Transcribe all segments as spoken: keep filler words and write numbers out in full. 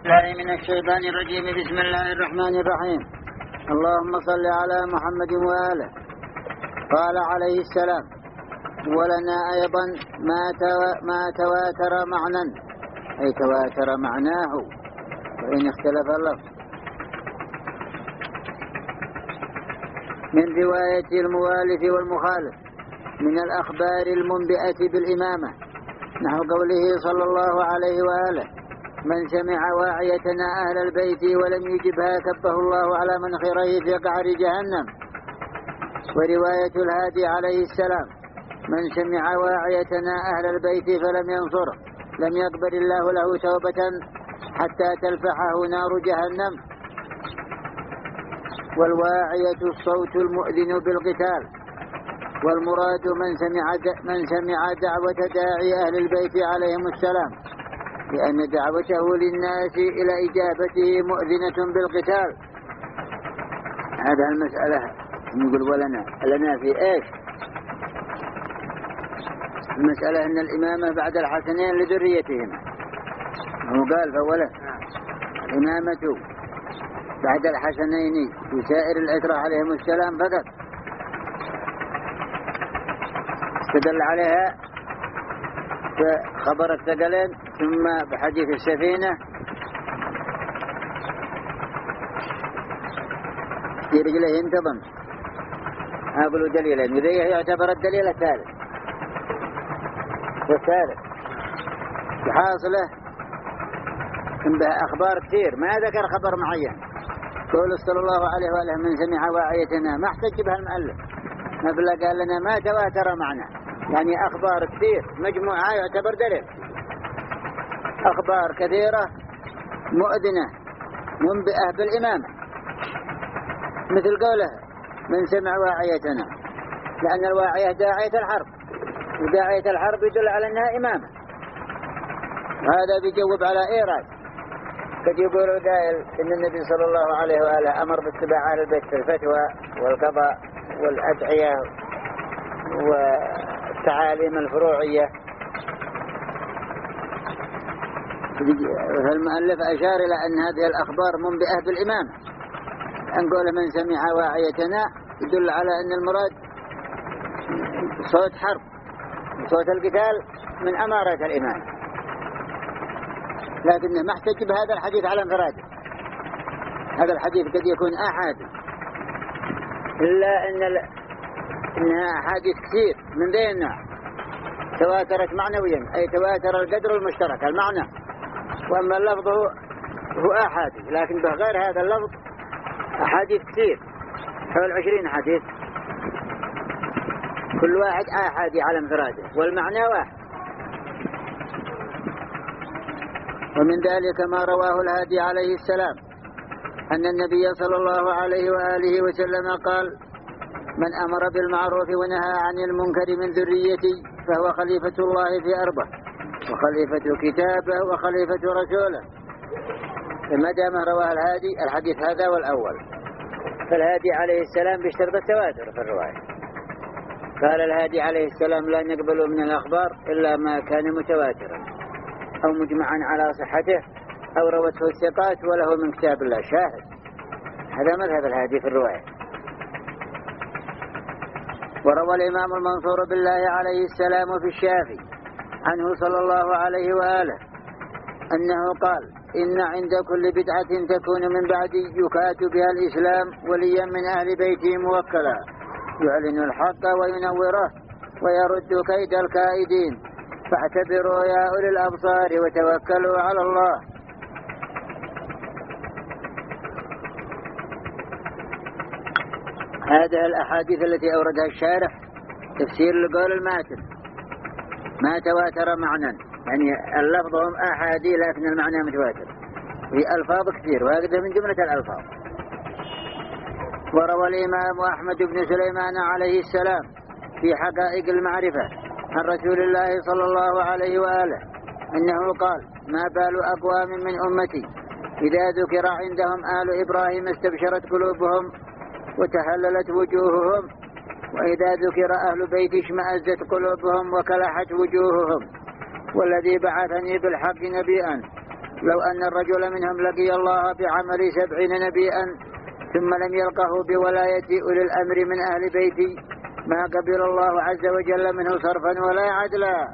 الله من الشيطان الرجيم. بسم الله الرحمن الرحيم. اللهم صل على محمد وآله. قال عليه السلام: ولنا أيضا ما ما تواتر معنى، أي تواتر معناه وإن اختلف اللفظ، من رواية الموالف والمخالف من الأخبار المنبئة بالإمامة، نحو قوله صلى الله عليه وآله: من سمع واعيتنا أهل البيت ولم يجبها كبه الله على منخريه في قعر جهنم. ورواية الهادي عليه السلام: من سمع واعيتنا أهل البيت فلم ينصره لم يقبل الله له توبة حتى تلفحه نار جهنم. والواعية الصوت المؤذن بالقتال، والمراد من سمع من سمع دعوة داعي أهل البيت عليهم السلام، لأن دعوته للناس إلى إجابته مؤذنة بالقتال. هذا المسألة نقول ولنا لنا في إيش؟ المسألة أن الإمامة بعد الحسنين لذريتهما، هو قال فولا الإمامة بعد الحسنين وسائر العترة عليهم السلام فقط، استدل عليها خبر الثقلين ثم بحديث السفينة في رجله ينتظم. أقول دليلين، وذي يعتبر الدليل الثالث والثالث بحاصله إن به أخبار كثير، ما ذكر خبر معين. قول صلى الله عليه وآله: من سمع واعيتنا، ما احتج بها المؤلف، نبلا قال لنا ما تواتر معنا، يعني أخبار كثير مجموعة يعتبر دليل. أخبار كثيرة مؤذنة منبئة بالإمامة، مثل قوله: من سمع واعيتنا، لأن الواعية داعية الحرب، وداعية الحرب يدل على أنها إمامة. وهذا بيجوب على إيراد قد يقول القائل إن النبي صلى الله عليه وآله أمر باتباع أهل البيت في الفتوى والقضاء والأدعية والتعاليم الفروعية. فالمؤلف أشار إلى أن هذه الأخبار منبئة بالإمامة، أن قول من سمع واعيتنا يدل على أن المراد صوت حرب، صوت القتال من أمارة الإمامة، لكنه ما احتج بهذا الحديث على انفراده. هذا الحديث قد يكون أحد، إلا أن إنها أحاديث كثير من ذي النوع تواترت معنويا، أي تواتر القدر المشترك المعنى، وأما اللفظ هو أحاديث، لكن بغير هذا اللفظ أحاديث كثير، حول عشرين حديث، كل واحد أحادي على انفراده والمعنى واحد. ومن ذلك ما رواه الهادي عليه السلام أن النبي صلى الله عليه وآله وسلم قال: من أمر بالمعروف ونهى عن المنكر من ذريتي فهو خليفة الله في أرضه، وخليفة كتابه، وخليفة رسوله. فما دام رواه الهادي الحديث هذا والأول، فالهادي عليه السلام بيشترط التواتر في الرواية. قال الهادي عليه السلام: لا نقبل من الأخبار إلا ما كان متواترا أو مجمعا على صحته أو روته الثقات وله من كتاب الله شاهد. هذا مذهب الهادي في الرواية. وروى الإمام المنصور بالله عليه السلام في الشافي عنه صلى الله عليه وآله أنه قال: إن عند كل بدعة تكون من بعدي يكات بها الإسلام وليا من أهل بيته موكلا، يعلن الحق وينوره ويرد كيد الكائدين، فاعتبروا يا أولي الأبصار وتوكلوا على الله. هذه الأحاديث التي أوردها الشارح تفسير لقول الماتن ما تواتر معنى، يعني اللفظ هم أحادي لكن المعنى متواتر، في ألفاظ كثير، وهذا من جملة الألفاظ. وروى الإمام أحمد بن سليمان عليه السلام في حقائق المعرفة عن رسول الله صلى الله عليه وآله أنه قال: ما بال أقوام من أمتي إذا ذكر عندهم آل إبراهيم استبشرت قلوبهم وتهللت وجوههم، وإذا ذكر أهل بيت اشمأزت قلوبهم وكلحت وجوههم، والذي بعثني بالحق نبيا لو أن الرجل منهم لقي الله بعمل سبعين نبيا ثم لم يلقه بولاية أولي الأمر من أهل بيتي ما قبل الله عز وجل منه صرفا ولا عدلا.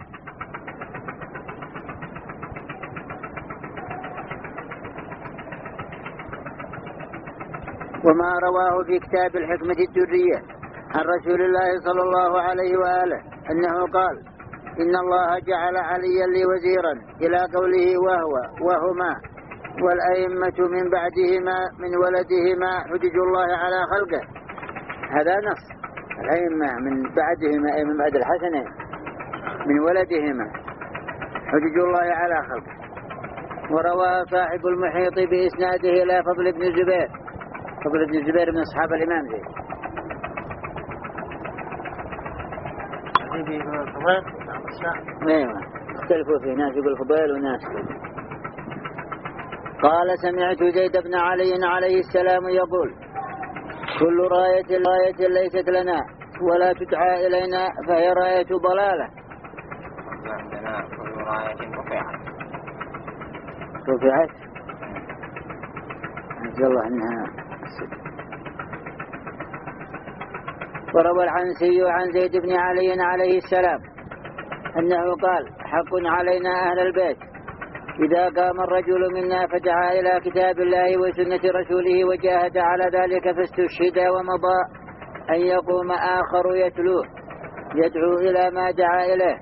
وما رواه في كتاب الحكمة الدرية عن رسول الله صلى الله عليه وآله أنه قال: إن الله جعل عليا لي وزيرا إلى قوله وهو وهما والأئمة من بعدهما من ولدهما حجج الله على خلقه. هذا نص الأئمة من بعدهما أي من بعد الحسنين من ولدهما حجج الله على خلقه. وروى صاحب المحيط بإسناده إلى فضل بن الزبير. فضل بن الزبير من أصحاب الإمام زيد. ايوه اختلفوا فيه، ناس يقول فضيل وناس. قال: سمعت زيد بن علي عليه السلام يقول: كل راية راية ليست لنا ولا تدعى إلينا فهي راية ضلالة. عندنا كل راية رفعت رفعت نسأل الله أنها. وروى العنسي عن زيد بن علي عليه السلام أنه قال: حق علينا أهل البيت إذا قام الرجل منا فدعا إلى كتاب الله وسنة رسوله وجاهد على ذلك فاستشهد ومضى أن يقوم آخر يتلوه يدعو إلى ما دعا إليه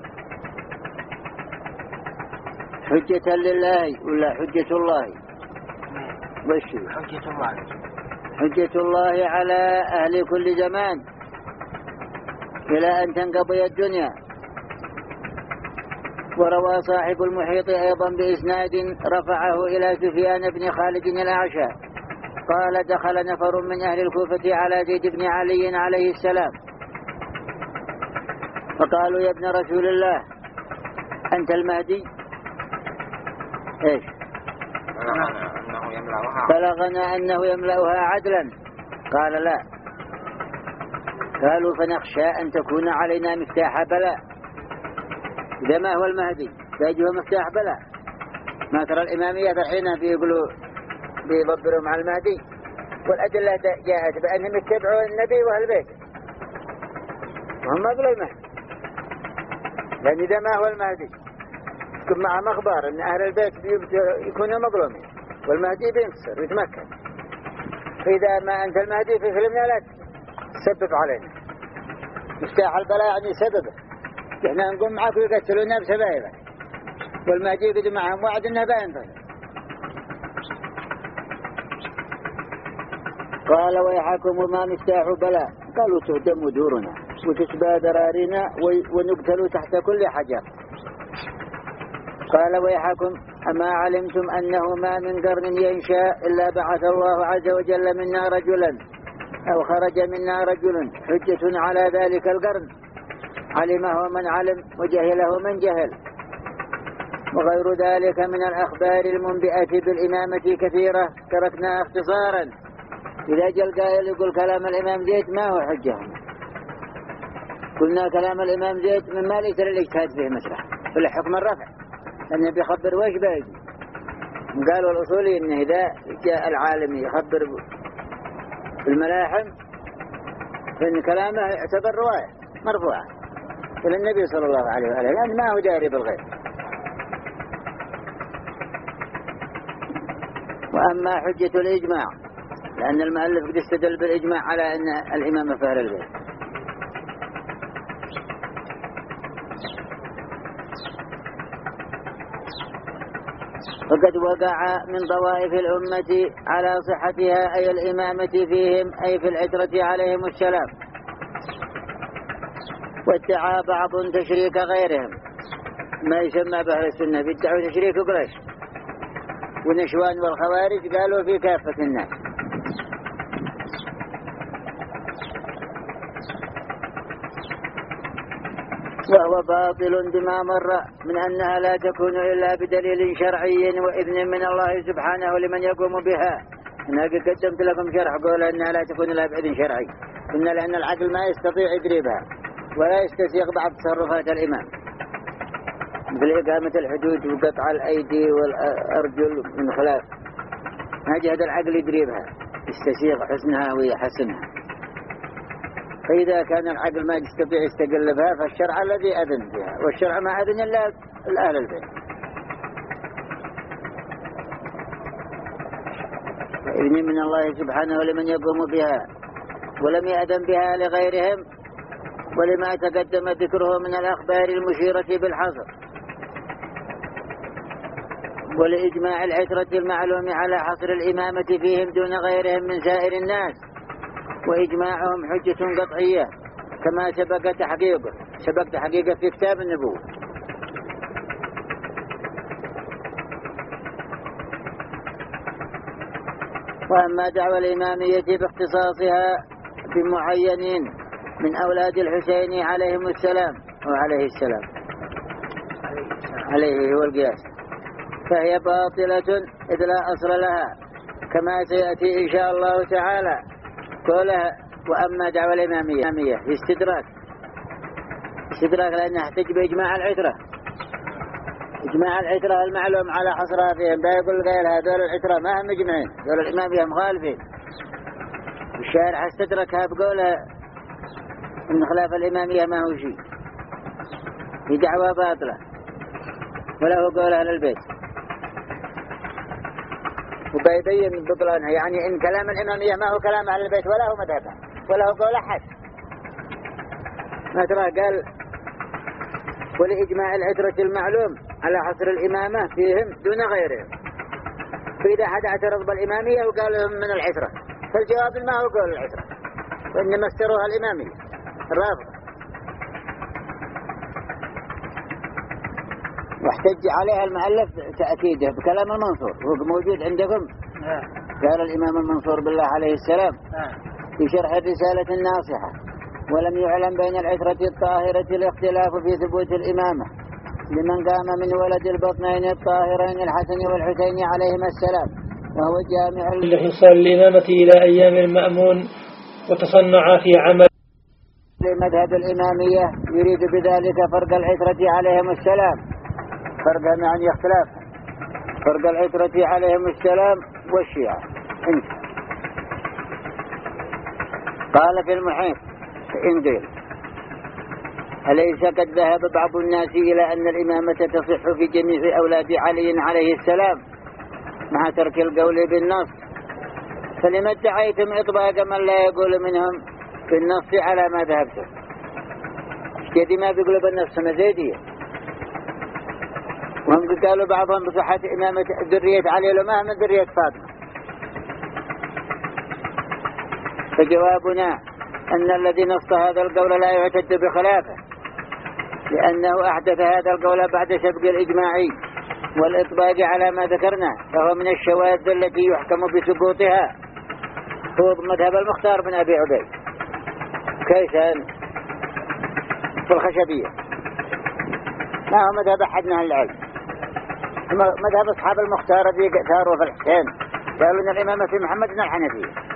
حجة لله ولا حجة الله؟ وش حجة الله؟ حجة الله على أهل كل زمان إلى أن تنقضي الدنيا. وروى صاحب المحيط أيضا بإسناد رفعه إلى سفيان بن خالد الأعشى قال: دخل نفر من أهل الكوفة على زيد بن علي عليه السلام فقالوا: يا ابن رسول الله أنت المهدي؟ إيش؟ بلغنا أنه يملأها عدلا. قال: لا. قالوا: فنخشى أن تكون علينا مفتاح بلاء. إذا ما هو المهدي فيجيه مفتاح بلاء. ما ترى الإمامية الحين بيقولوا بيضبروا مع المهدي، والأدلة جاءت بأنهم يتبعوا النبي وأهل بيته وهم قبل المهدي. لأن إذا ما هو المهدي يكون معهم أخبار أن أهل البيت يكونوا مظلومين والمهدي بينتصر ويتمكن. فإذا ما أنت المهدي في فيلمنا لا تسبب علينا. مفتاح البلاء يعني سببه إحنا نقوم معك ويقتلونا بسبائبك، والمهدي يقدم معهم وعد إنه بينتصر. قال: ويحكم ما مفتاح بلاء؟ قالوا: تهدم دورنا وتسبى ذرارينا ونقتل تحت كل حجر. قال: ويحكم أما علمتم أنه ما من قرن ينشأ إلا بعث الله عز وجل منا رجلا أو خرج منا رجل حجة على ذلك القرن علمه من علم وجهله من جهل. وغير ذلك من الأخبار المنبئة بالإمامة كثيرة تركنا اختصارا. إذا جاء القائل يقول كلام الإمام زيد ما هو حجة، قلنا كلام الإمام زيد مما ليس للاجتهاد فيه مسرح في الحكم الرفع، لأنه بيخبر وش باقي. قالوا الأصولي إنه إذا جاء العالم يخبر بالملاحم فإن كلامه يعتبر رواية مرفوعة إلى النبي صلى الله عليه وآله، لأن ما هو داري بالغيب. وأما حجة الإجماع لأن المؤلف قد استدل بالإجماع على أن الإمام في أهل البيت. فقد وقع من طوائف الأمة على صحتها أي الإمامة فيهم أي في العترة عليهم السلام، وادعى بعض تشريك غيرهم ما يسمى بأهل السنة، بيدعوا تشريك قريش ونشوان والخوارج قالوا في كافة الناس. وهو باطل بما مر من أنها لا تكون إلا بدليل شرعي وإذن من الله سبحانه لمن يقوم بها. أنا قدمت لكم شرح قول أنها لا تكون إلا بإذن شرعي، قلنا لأن العقل ما يستطيع يدريبها ولا يستسيغ بعض تصرفات الإمام. مثل إقامة الحدود وقطع الأيدي والأرجل من خلاف، ما جهد العقل يدري بها، يستسيغ حسنها ويحسنها. فإذا كان العقل ما يستطيع يستقل بها فالشرع الذي أذن بها، والشرع ما أذن إلا الأهل البيت. فإذن من الله سبحانه لمن يقوم بها، ولم يأذن بها لغيرهم، ولما تقدم ذكره من الأخبار المشيرة بالحصر، ولإجماع العترة المعلوم على حصر الإمامة فيهم دون غيرهم من سائر الناس، وإجماعهم حجة قطعية كما سبق تحقيقه سبق تحقيقه في كتاب النبوة. وأما دعوى الإمامية باختصاصها بمعينين من أولاد الحسين عليهم السلام وعليه السلام عليه هو القياس، فهي باطلة إذ لا أصل لها، كما سيأتي إن شاء الله تعالى قولها. وأما دعوى الإمامية في استدراك استدراك لأنها احتج بإجماع العترة، إجماع العترة المعلوم على حصرها فيهم. دا يقول قيل هذول العترة ما هم مجمعين، دول الإمامية مخالفين. الشارع استدركها بقوله إن خلاف الإمامية ما هو شيء، هي دعوة باطلة وله قول أهل البيت، وبيبين بطلانها. يعني إن كلام الإمامية ما هو كلام أهل البيت ولا هو مذهبه ولا هو قول أحد. ما ترى قال ولإجماع العترة المعلوم على حصر الإمامة فيهم دون غيرهم. فإذا أحد اعترض بالإمامية وقال لهم من العترة، فالجواب ما هو قول العترة، وإنما استروها الإمامية الرافضة. واحتج عليها المؤلف تأكيده بكلام المنصور، هو موجود عندكم. قال الإمام المنصور بالله عليه السلام في شرح الرسالة الناصحة: ولم يعلم بين العترة الطاهرة الاختلاف في ثبوت الإمامة لمن قام من ولد البطنين الطاهرين الحسن والحسين عليهما السلام، وهو جامع لحصال الإمامة إلى أيام المأمون وتصنع في عمل لمذهب الإمامية. يريد بذلك فرق العترة عليهم السلام، فرقها يعني اختلاف، فرق العترة عليهم السلام والشيعة. انت قال في المحيط إن قيل: أليس قد ذهب بعض الناس إلى أن الإمامة تصح في جميع أولاد علي عليه السلام مع ترك القول بالنص، فلما ادعيتم إطباق من لا يقول منهم بالنص على ما ذهبتم؟ كذي ما بيقولوا بالنص مزيدية، وهم قالوا بعضهم بصحة إمامة ذرية علي لما من ذرية فاطمة. فجوابنا أن الذي نص هذا القول لا يعتد بخلافه، لأنه أحدث هذا القول بعد سبق الإجماعي والإطباق على ما ذكرنا، فهو من الشواذ التي يحكم بسقوطها. هو مذهب المختار بن أبي عبيد كيسان في الخشبية، ما هو مذهب أحد من العلم. مذهب أصحاب المختار الذي ثاروا في الحسين قالوا أن الإمامة في محمد بن الحنفية.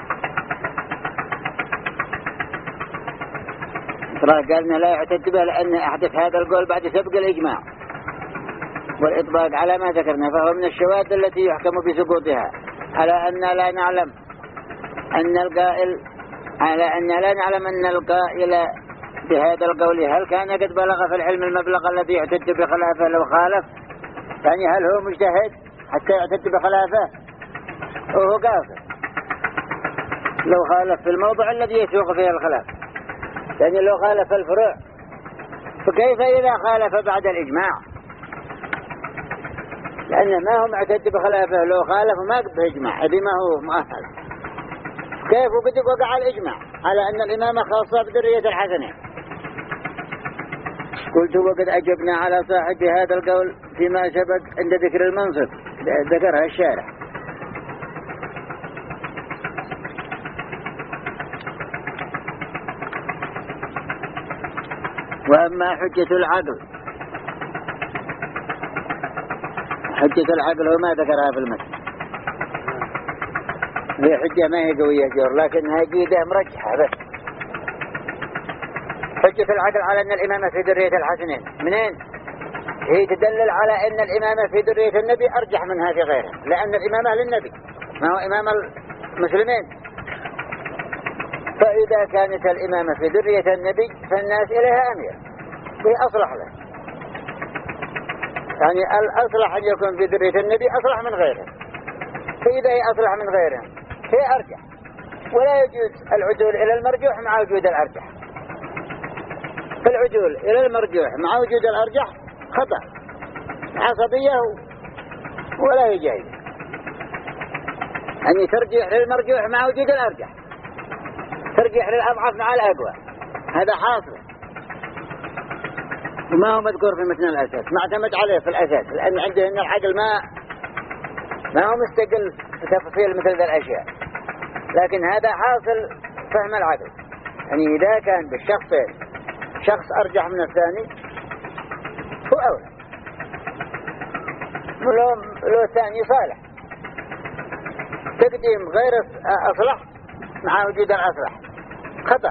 قالنا لا يعتد به لأن أحدث هذا القول بعد سبق الإجماع والإطباق على ما ذكرنا، فهو من الشواذ التي يحكم بسقوطها، على أن لا نعلم أن القائل على أن لا نعلم أن القائل بهذا القول هل كان قد بلغ في العلم المبلغ الذي يعتد بخلافه لو خالف، يعني هل هو مجتهد حتى يعتد بخلافه وهو كافر لو خالف في الموضع الذي يسوق فيه الخلاف، يعني لو خالف الفروع، فكيف إذا خالف بعد الإجماع؟ لأنه ما هو معتد بخلافه، لو خالف ما قد بإجماع هذه ما هو مؤهل. كيف وقد وقع الإجماع على أن الإمامة خاصة بذرية الحسنين؟ قلت وقد أجبنا على صاحب هذا القول فيما سبق عند ذكر المنصب، ذكرها الشارع. وأما حجة العقل، حجة العقل هو ما ذكرها في المسجد، هي حجة ما هي قوية جور لكنها جيدة مرجحة بس. حجة العقل على أن الإمامة في ذرية الحسنين منين؟ هي تدلل على أن الإمامة في ذرية النبي أرجح منها في غيره، لأن الإمامة للنبي ما هو إمام المسلمين. فإذا كانت الإمامة في ذرية النبي فالناس إليها أمير وهي أصلح له، يعني الأصلح أن يكون في ذرية النبي أصلح من غيره، فإذا هي أصلح من غيره هي أرجح، ولا يجوز العدول إلى المرجوح مع وجود الأرجح. فالعدول إلى المرجوح مع وجود الأرجح خطأ عصبية ولا يجاز، أن ترجح للمرجوح مع وجود الأرجح، ترجح للأضعف مع الأقوى، هذا حاصل وما هو مذكور في متن الأساس، ما اعتمد عليه في الأساس، لأن عنده أن العقل ما ما هو مستقل في تفصيل مثل ذا الأشياء، لكن هذا حاصل فهم العقل. يعني إذا كان بالشخصين شخص أرجح من الثاني هو أولى، ولو لو الثاني صالح تقديم غير أصلح مع وجود الأصلح خطأ.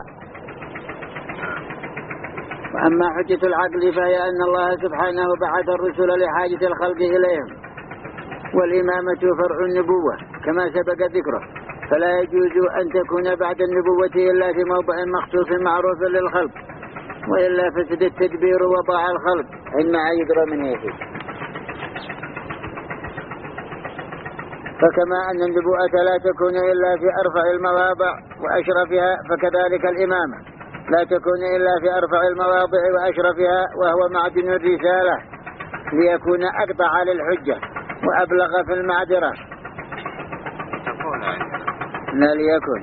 وأما حجة العقل فهي أن الله سبحانه بعث الرسل لحاجة الخلق إليهم، والإمامة فرع النبوة كما سبق ذكره، فلا يجوز أن تكون بعد النبوة إلا في موضع مخصوص معروف للخلق، وإلا فسد التدبير وضاع الخلق عندما يدرى من يفيد. فكما أن النبوءة لا تكون إلا في أرفع المواضع وأشرفها، فكذلك الإمامة لا تكون إلا في أرفع المواضع وأشرفها، وهو معدن الرسالة ليكون أقطع للحجة وأبلغ في المعذرة. لا ليكن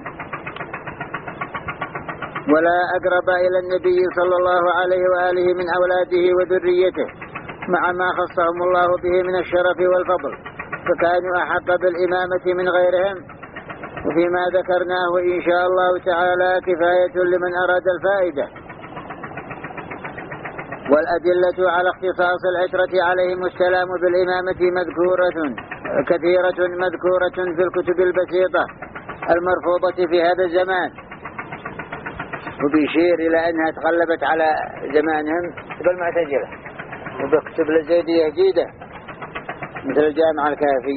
ولا أقرب إلى النبي صلى الله عليه وآله من أولاده وذريته، مع ما خصهم الله به من الشرف والفضل، فكانوا أحق بالإمامة من غيرهم. وفيما ذكرناه إن شاء الله تعالى كفاية لمن أراد الفائدة. والأدلة على اختصاص العشرة عليهم السلام بالإمامة مذكورة كثيرة مذكورة في الكتب البسيطة المرفوضة في هذا الزمان، وبيشير إلى أنها تغلبت على زمانهم بالمعتزلة، وبكتب الزيدية جديدة مثل الجامع الكافي،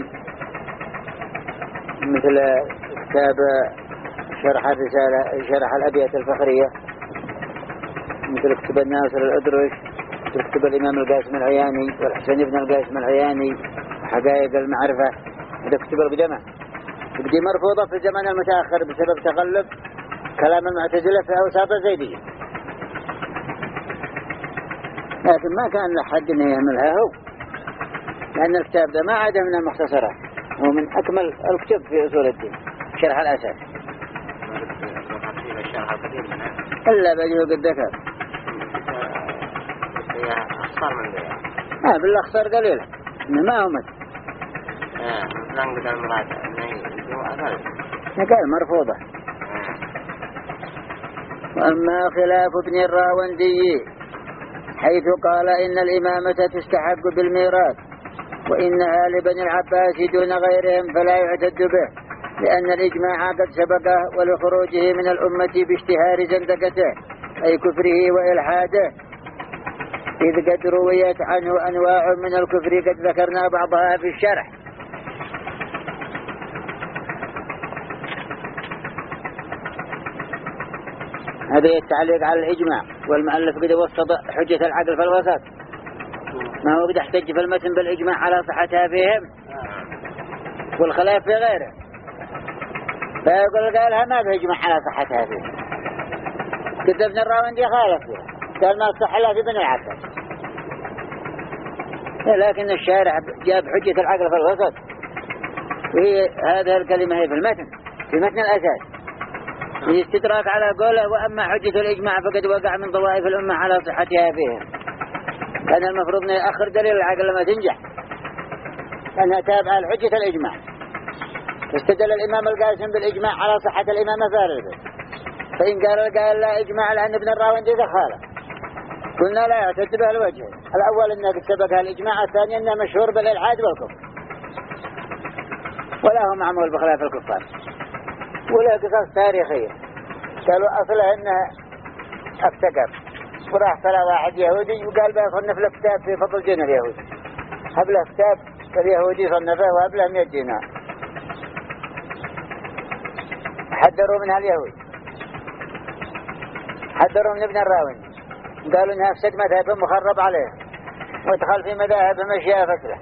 مثل كتاب شرح الرسالة شرح الأبيات الفخرية، مثل كتب الناصر الأدرش، مثل كتب الإمام القاسم العياني والحسين بن القاسم العياني حقائق المعرفة. هذا كتب القدماء بدي مرفوضة في الزمان المتأخر بسبب تغلب كلام المعتزلة في أوساط الزيدية، لكن ما كان لحد أن يعملها هو، لأن الكتاب ده ما عاد من المختصرات، هو من أكمل الكتب في أصول الدين شرح الأساس، إلا بجهه قد ذكر أخصر من ذلك. آه بالأخصر قليلا ما هو مثل ننقل المراد نقال مرفوضة. وأما خلاف ابن الراوندي حيث قال إن الإمامة تستحق بالميراث وإنها لبني العباس دون غيرهم فلا يعتد به، لأن الإجماع قد سبقه ولخروجه من الأمة باشتهار زندقته أي كفره وإلحاده، إذ قد رويت عنه أنواع من الكفر قد ذكرنا بعضها في الشرح. هذا التعليق على الإجماع، والمؤلف قد وسط حجة العقل في الوسط، ما هو قد احتج في المتن بالإجماع على صحتها فيهم والخلاف في غيره، فيقول قالها ما بإجماع على صحتها فيهم، قد ابن الراوندي خالف فيها قال ما صح لها في بني العباس، لكن الشارع جاب حجة العقل في الوسط، وهي هذه الكلمة هي في المتن في متن الأساس يستدراك على قوله. وأما حجة الإجماع فقد وقع من ضوائف الأمة على صحتها فيهم، كان المفروض أن يأخر دليل العقل لما تنجح، لأنها تابعة لحجة الإجماع. استدل الإمام القاسم بالإجماع على صحة الإمامة فارغة، فإن قال قال لا إجماع لأن ابن الراوندي خالف، قلنا لا يعتد به الوجه الأول أنه قد سبقها الإجماع، الثاني أنه مشهور بالإلحاد والكفر، ولا هو معمول بخلاف الكفار، ولا قصص تاريخية قالوا أصلها أنها افتقر وراح طلع واحد يهودي وقال بقى صنف له كتاب في فضل دين اليهود. هب له كتاب اليهودي صنفه وهب له مئة دينار. حذروا منها اليهود، حذروا من ابن الراوي، قالوا انها افسد مذهب مخرب عليه وادخل في مذاهب مشيئة فكره،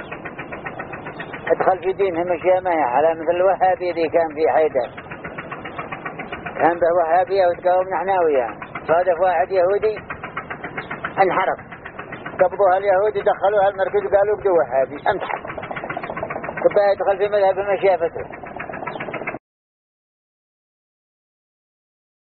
ادخل في دينهم مشيئة ما هي على مثل الوهابي ذي كان في حيدر، كان به وهابية وتقاوم نحناوية، صادف واحد يهودي انحرف، قبضوها اليهود دخلوها المركز وقالوا بدو وهابي امتحن، كبها يدخل في مذهب المشيئة فكره.